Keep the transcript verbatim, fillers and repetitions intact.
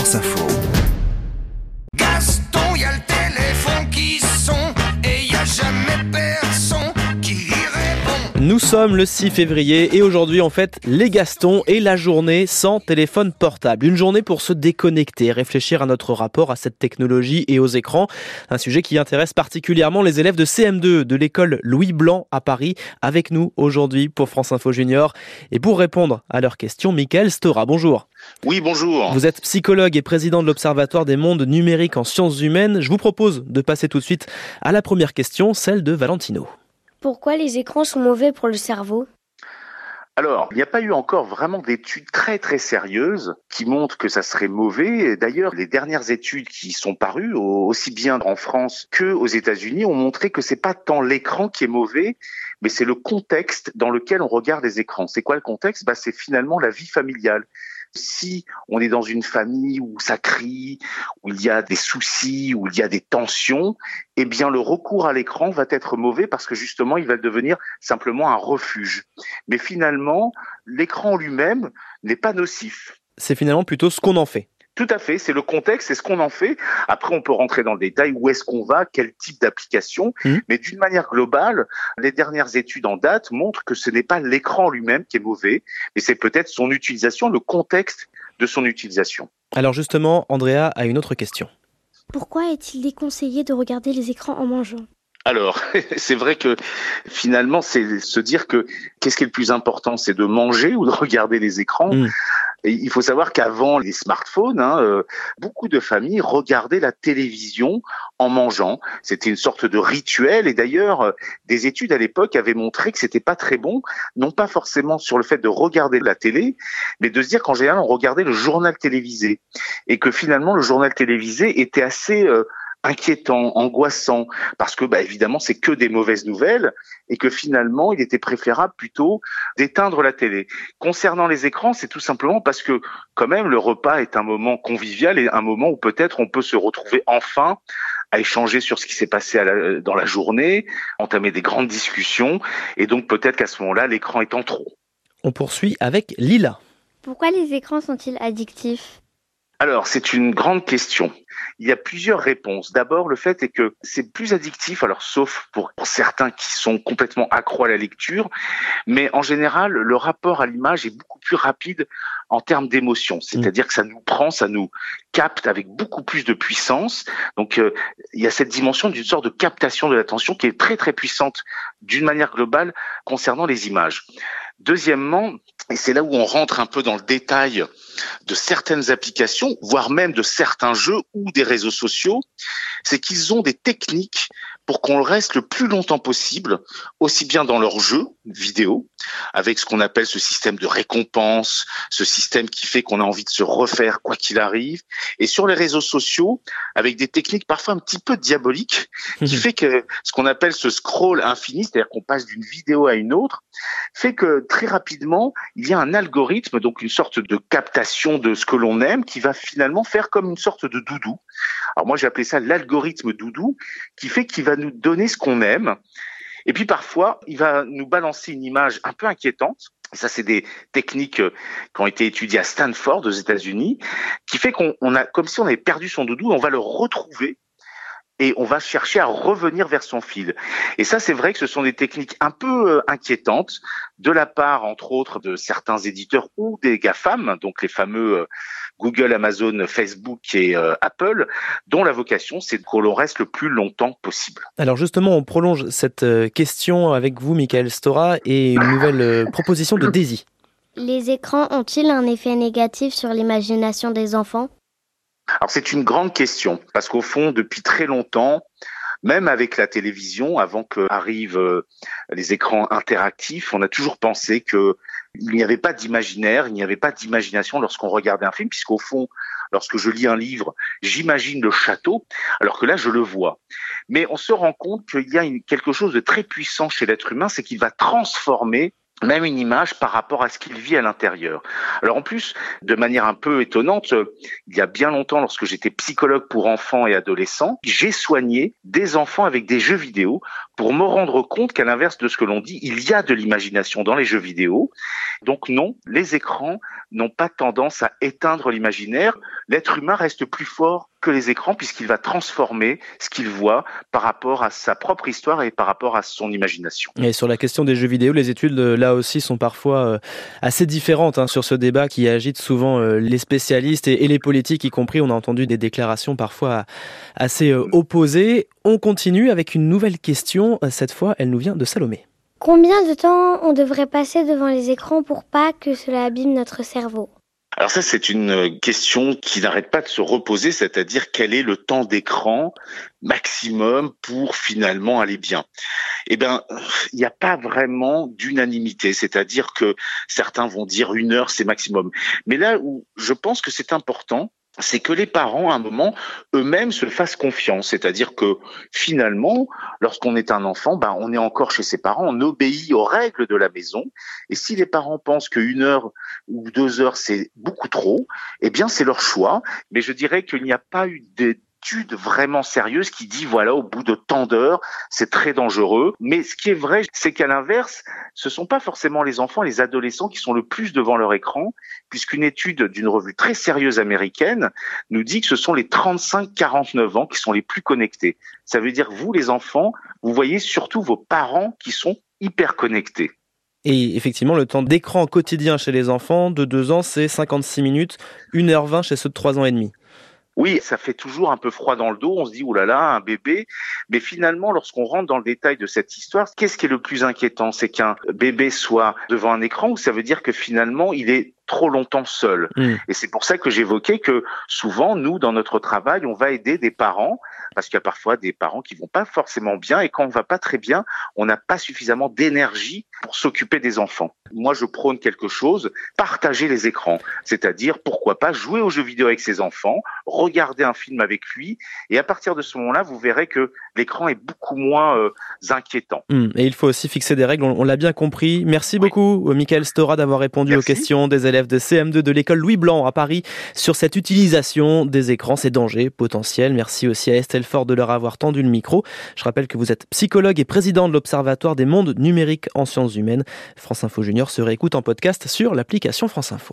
France Info. Gaston, y a le téléphone qui sonne et y a jamais personne qui y répond. Nous sommes le six février et aujourd'hui on fête les Gastons et la journée sans téléphone portable. Une journée pour se déconnecter, réfléchir à notre rapport à cette technologie et aux écrans. Un sujet qui intéresse particulièrement les élèves de C M deux de l'école Louis Blanc à Paris. Avec nous aujourd'hui pour France Info Junior. Et pour répondre à leurs questions, Michael Stora, bonjour. Oui, bonjour. Vous êtes psychologue et président de l'Observatoire des mondes numériques en sciences humaines. Je vous propose de passer tout de suite à la première question, celle de Valentino. Pourquoi les écrans sont mauvais pour le cerveau ? Alors, il n'y a pas eu encore vraiment d'études très très sérieuses qui montrent que ça serait mauvais. D'ailleurs, les dernières études qui sont parues, aussi bien en France qu'aux États-Unis, ont montré que c'est pas tant l'écran qui est mauvais, mais c'est le contexte dans lequel on regarde les écrans. C'est quoi le contexte ? Bah, c'est finalement la vie familiale. Si on est dans une famille où ça crie, où il y a des soucis, où il y a des tensions, eh bien le recours à l'écran va être mauvais parce que justement il va devenir simplement un refuge. Mais finalement, l'écran lui-même n'est pas nocif. C'est finalement plutôt ce qu'on en fait. Tout à fait, c'est le contexte, c'est ce qu'on en fait. Après, on peut rentrer dans le détail, où est-ce qu'on va, quel type d'application. Mmh. Mais d'une manière globale, les dernières études en date montrent que ce n'est pas l'écran lui-même qui est mauvais, mais c'est peut-être son utilisation, le contexte de son utilisation. Alors justement, Andrea a une autre question. Pourquoi est-il déconseillé de regarder les écrans en mangeant ? Alors, c'est vrai que finalement, c'est se dire que qu'est-ce qui est le plus important, c'est de manger ou de regarder les écrans. Mmh. Et il faut savoir qu'avant les smartphones, hein, euh, beaucoup de familles regardaient la télévision en mangeant. C'était une sorte de rituel. Et d'ailleurs, euh, des études à l'époque avaient montré que c'était pas très bon, non pas forcément sur le fait de regarder la télé, mais de se dire qu'en général, on regardait le journal télévisé. Et que finalement, le journal télévisé était assez... Euh, inquiétant, angoissant, parce que bah évidemment c'est que des mauvaises nouvelles et que finalement il était préférable plutôt d'éteindre la télé. Concernant les écrans, c'est tout simplement parce que quand même le repas est un moment convivial et un moment où peut-être on peut se retrouver enfin à échanger sur ce qui s'est passé à la, dans la journée, entamer des grandes discussions et donc peut-être qu'à ce moment-là l'écran est en trop. On poursuit avec Lila. Pourquoi les écrans sont-ils addictifs ? Alors, c'est une grande question. Il y a plusieurs réponses. D'abord, le fait est que c'est plus addictif, alors sauf pour certains qui sont complètement accros à la lecture, mais en général, le rapport à l'image est beaucoup plus rapide en termes d'émotion. C'est-à-dire que ça nous prend, ça nous capte avec beaucoup plus de puissance. Donc, euh, il y a cette dimension d'une sorte de captation de l'attention qui est très, très puissante d'une manière globale concernant les images. Deuxièmement, et c'est là où on rentre un peu dans le détail de certaines applications, voire même de certains jeux ou des réseaux sociaux, c'est qu'ils ont des techniques pour qu'on reste le plus longtemps possible, aussi bien dans leurs jeux vidéo, avec ce qu'on appelle ce système de récompense, ce système qui fait qu'on a envie de se refaire quoi qu'il arrive, et sur les réseaux sociaux, avec des techniques parfois un petit peu diaboliques, qui fait que ce qu'on appelle ce scroll infini, c'est-à-dire qu'on passe d'une vidéo à une autre, fait que très rapidement, il y a un algorithme, donc une sorte de captation de ce que l'on aime, qui va finalement faire comme une sorte de doudou. Alors moi, j'ai appelé ça l'algorithme doudou, qui fait qu'il va nous donner ce qu'on aime. Et puis parfois, il va nous balancer une image un peu inquiétante. Et ça, c'est des techniques qui ont été étudiées à Stanford, aux États-Unis, qui fait qu'on on a, comme si on avait perdu son doudou, on va le retrouver. Et on va chercher à revenir vers son fil. Et ça, c'est vrai que ce sont des techniques un peu inquiétantes de la part, entre autres, de certains éditeurs ou des GAFAM, donc les fameux Google, Amazon, Facebook et euh, Apple, dont la vocation, c'est que l'on reste le plus longtemps possible. Alors justement, on prolonge cette question avec vous, Michael Stora, et une nouvelle proposition de Daisy. Les écrans ont-ils un effet négatif sur l'imagination des enfants ? Alors c'est une grande question, parce qu'au fond, depuis très longtemps, même avec la télévision, avant qu'arrivent euh, les écrans interactifs, on a toujours pensé qu'il n'y avait pas d'imaginaire, il n'y avait pas d'imagination lorsqu'on regardait un film, puisqu'au fond, lorsque je lis un livre, j'imagine le château, alors que là, je le vois. Mais on se rend compte qu'il y a une, quelque chose de très puissant chez l'être humain, c'est qu'il va transformer même une image par rapport à ce qu'il vit à l'intérieur. Alors en plus, de manière un peu étonnante, il y a bien longtemps, lorsque j'étais psychologue pour enfants et adolescents, j'ai soigné des enfants avec des jeux vidéo pour me rendre compte qu'à l'inverse de ce que l'on dit, il y a de l'imagination dans les jeux vidéo. Donc non, les écrans n'ont pas tendance à éteindre l'imaginaire. L'être humain reste plus fort que les écrans puisqu'il va transformer ce qu'il voit par rapport à sa propre histoire et par rapport à son imagination. Et sur la question des jeux vidéo, les études là aussi sont parfois assez différentes hein, sur ce débat qui agite souvent les spécialistes et les politiques y compris. On a entendu des déclarations parfois assez opposées. On continue avec une nouvelle question. Cette fois, elle nous vient de Salomé. Combien de temps on devrait passer devant les écrans pour pas que cela abîme notre cerveau ? Alors ça, c'est une question qui n'arrête pas de se reposer, c'est-à-dire quel est le temps d'écran maximum pour finalement aller bien. Eh bien, il n'y a pas vraiment d'unanimité, c'est-à-dire que certains vont dire une heure, c'est maximum. Mais là où je pense que c'est important, c'est que les parents, à un moment, eux-mêmes se fassent confiance. C'est-à-dire que, finalement, lorsqu'on est un enfant, ben, on est encore chez ses parents, on obéit aux règles de la maison. Et si les parents pensent qu'une heure ou deux heures, c'est beaucoup trop, eh bien, c'est leur choix. Mais je dirais qu'il n'y a pas eu d'études vraiment sérieuse qui dit, voilà, au bout de tant d'heures, c'est très dangereux. Mais ce qui est vrai, c'est qu'à l'inverse, ce sont pas forcément les enfants, les adolescents qui sont le plus devant leur écran, puisqu'une étude d'une revue très sérieuse américaine nous dit que ce sont les trente-cinq à quarante-neuf ans qui sont les plus connectés. Ça veut dire, vous, les enfants, vous voyez surtout vos parents qui sont hyper connectés. Et effectivement, le temps d'écran quotidien chez les enfants de deux ans, c'est cinquante-six minutes, une heure vingt chez ceux de trois ans et demi. Oui, ça fait toujours un peu froid dans le dos, on se dit, oh là là, un bébé. Mais finalement, lorsqu'on rentre dans le détail de cette histoire, qu'est-ce qui est le plus inquiétant? C'est qu'un bébé soit devant un écran ou ça veut dire que finalement, il est trop longtemps seul. Mmh. Et c'est pour ça que j'évoquais que souvent, nous, dans notre travail, on va aider des parents, parce qu'il y a parfois des parents qui vont pas forcément bien, et quand on va pas très bien, on n'a pas suffisamment d'énergie pour s'occuper des enfants. Moi, je prône quelque chose, partager les écrans, c'est-à-dire, pourquoi pas jouer aux jeux vidéo avec ses enfants, regarder un film avec lui, et à partir de ce moment-là, vous verrez que l'écran est beaucoup moins euh, inquiétant. Mmh. Et il faut aussi fixer des règles, on, on l'a bien compris. Merci oui. beaucoup, Michael Stora, d'avoir répondu Merci. aux questions des élèves de C M deux de l'école Louis Blanc à Paris sur cette utilisation des écrans, ces dangers potentiels. Merci aussi à Estelle Fort de leur avoir tendu le micro. Je rappelle que vous êtes psychologue et président de l'Observatoire des mondes numériques en sciences humaines. France Info Junior se réécoute en podcast sur l'application France Info.